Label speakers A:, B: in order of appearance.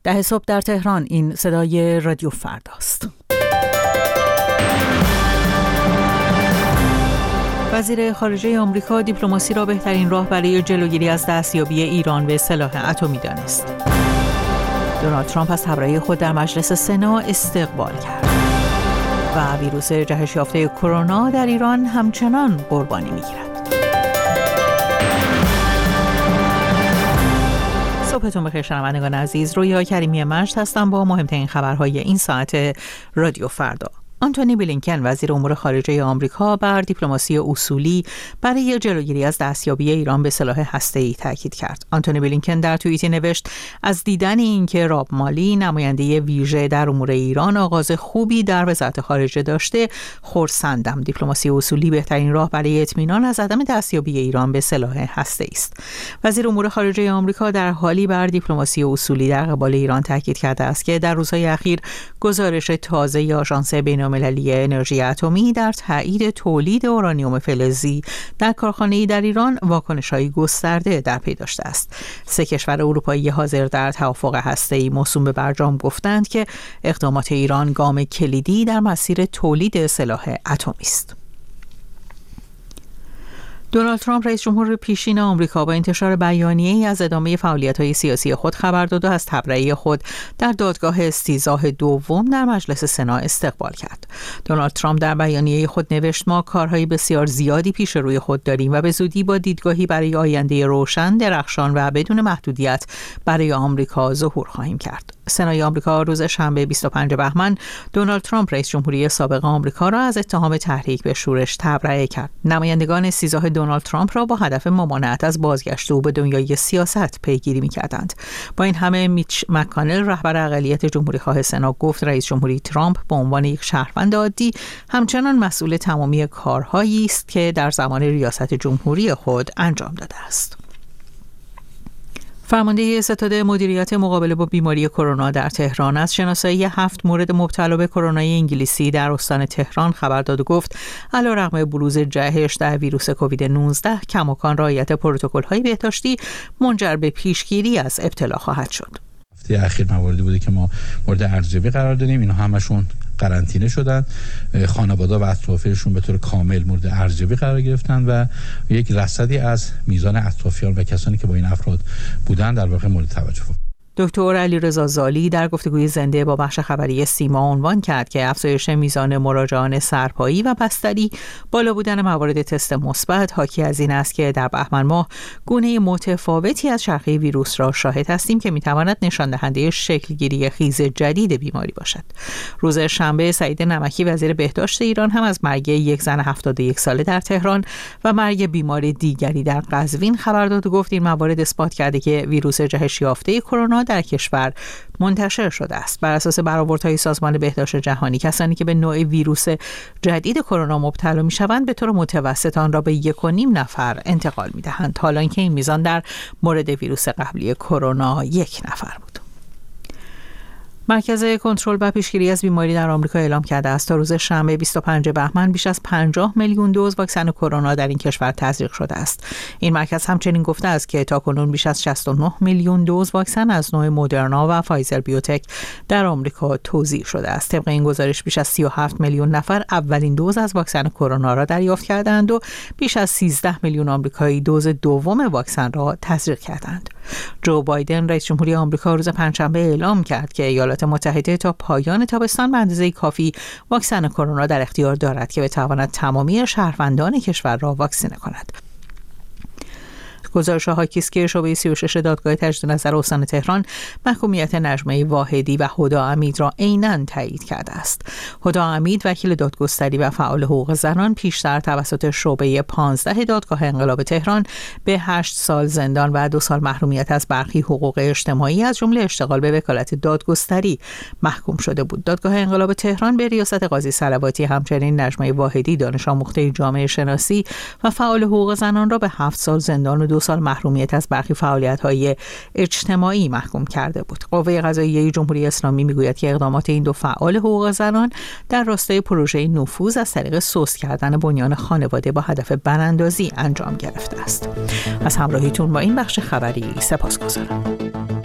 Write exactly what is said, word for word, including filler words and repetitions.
A: ده صبح در تهران. این صدای رادیو فرداست. وزیر خارجه آمریکا دیپلماسی را بهترین راه برای جلوگیری از دستیابی ایران به سلاح اتمی دانست. دونالد ترامپ از تبرئه خود در مجلس سنا استقبال کرد. و ویروس جهش یافته کرونا در ایران همچنان قربانی می‌گیرد. صبحتون بخیر شنوندگان عزیز. رویا کریمی مجد هستم با مهمترین خبرهای این ساعت رادیو فردا. آنتونی بلینکن وزیر امور خارجه آمریکا بر دیپلماسی اصولی برای جلوگیری از دستیابی ایران به سلاح هسته‌ای تاکید کرد. آنتونی بلینکن در توییتی نوشت: از دیدن اینکه راب مالی نماینده ویژه در امور ایران آغاز خوبی در وزارت خارجه داشته خرسندم. دیپلماسی اصولی بهترین راه برای اطمینان از عدم دستیابی ایران به سلاح هسته‌ای است. وزیر امور خارجه آمریکا در حالی بر دیپلماسی اصولی در قبال ایران تاکید کرده است که در روزهای اخیر گزارش تازه آژانس بین المللی انرژی اتمی در تایید تولید اورانیوم فلزی در کارخانه‌ای در ایران واکنش‌های گسترده در پی داشته است. سه کشور اروپایی حاضر در توافق هسته‌ای موسوم به برجام گفتند که اقدامات ایران گام کلیدی در مسیر تولید سلاح اتمی است. دونالد ترامپ رئیس جمهور پیشین آمریکا با انتشار بیانیه‌ای از ادامه فعالیت‌های سیاسی خود خبر داد و از تبرئه خود در دادگاه استیضاح دوم در مجلس سنا استقبال کرد. دونالد ترامپ در بیانیه خود نوشت: ما کارهای بسیار زیادی پیش روی خود داریم و به زودی با دیدگاهی برای آینده روشن، درخشان و بدون محدودیت برای آمریکا ظهور خواهیم کرد. سنای آمریکا روز شنبه بیست و پنجم بهمن دونالد ترامپ رئیس جمهوری سابق آمریکا را از اتهام تحریک به شورش تبرئه کرد. نمایندگان استیضاح دونالد ترامپ را با هدف ممانعت از بازگشت او به دنیای سیاست پیگیری می‌کردند. با این همه میچ مک‌کانل رهبر اقلیت جمهوری‌خواه سنا گفت رئیس جمهوری ترامپ به عنوان یک شهروند عادی همچنان مسئول تمامی کارهایی است که در زمان ریاست جمهوری خود انجام داده است. فرمانده ستاد مدیریت مقابله با بیماری کرونا در تهران از شناسایی هفت مورد مبتلا به کرونای انگلیسی در استان تهران خبر داد و گفت علیرغم بروز جهش در ویروس کووید نوزده کماکان رعایت پروتکل‌های بهداشتی منجر به پیشگیری از ابتلا خواهد شد.
B: هفته اخیر مواردی بوده که ما مورد ارزیابی قرار دادیم، اینا همشون قرنطینه شدن، خانواده و اطرافیانشون به طور کامل مورد ارزیابی قرار گرفتن و یک رصدی از میزان اطرافیان و کسانی که با این افراد بودن در واقع مورد توجه بود.
A: دکتر علیرضا زالی در گفتگوی زنده با بخش خبری سیما عنوان کرد که افزایش میزان مراجعان سرپایی و بستری، بالا بودن موارد تست مثبت حاکی از این است که در بهمن ماه گونه متفاوتی از چرخه ویروس را شاهد هستیم که میتواند نشان دهنده شکلگیری خیز جدید بیماری باشد. روز شنبه سعید نمکی وزیر بهداشت ایران هم از مرگ یک زن هفتاد و یک ساله در تهران و مرگ بیمار دیگری در قزوین خبر داد و گفت این موارد اثبات کرده که ویروس جهش یافته کرونا در کشور منتشر شده است. بر اساس برآوردهای سازمان بهداشت جهانی کسانی که به نوع ویروس جدید کرونا مبتلا می‌شوند به طور متوسط آن را به یک و نیم نفر انتقال می‌دهند، حالا اینکه این میزان در مورد ویروس قبلی کرونا یک نفر بود. مرکز کنترل و پیشگیری از بیماری در آمریکا اعلام کرده است تا روز شنبه بیست و پنجم بهمن بیش از پنجاه میلیون دوز واکسن کرونا در این کشور تزریق شده است. این مرکز همچنین گفته است که تاکنون بیش از شصت و نه میلیون دوز واکسن از نوع مدرنا و فایزر بیوتک در آمریکا توزیع شده است. طبق این گزارش بیش از سی و هفت میلیون نفر اولین دوز از واکسن کرونا را دریافت کردند و بیش از سیزده میلیون آمریکایی دوز دوم واکسن را تزریق کردند. جو بایدن رئیس جمهوری آمریکا روز پنجشنبه اعلام کرد که ایالات متحده تا پایان تابستان به اندازه کافی واکسن کرونا در اختیار دارد که بتواند تمامی شهروندان کشور را واکسینه کند. گزارش حاکی است که شعبه سی و شش دادگاه تجدید نظر استان تهران محکومیت نجمه واحدی و هدی امیل را عیناً تایید کرده است. هدی امیل وکیل دادگستری و فعال حقوق زنان پیشتر توسط شعبه پانزده دادگاه انقلاب تهران به هشت سال زندان و دو سال محرومیت از برخی حقوق اجتماعی از جمله اشتغال به وکالت دادگستری محکوم شده بود. دادگاه انقلاب تهران به ریاست قاضی صلواتی همچنین نجمه واحدی دانش آموخته جامعه شناسی و فعال حقوق زنان را به هفت سال زندان و دو سال محرومیت از برخی فعالیت‌های اجتماعی محکوم کرده بود. قوه قضاییه جمهوری اسلامی میگوید که اقدامات این دو فعال حقوق زنان در راستای پروژه نفوذ از طریق سوس کردن بنیان خانواده با هدف براندازی انجام گرفته است. از همراهیتون با این بخش خبری سپاسگزارم.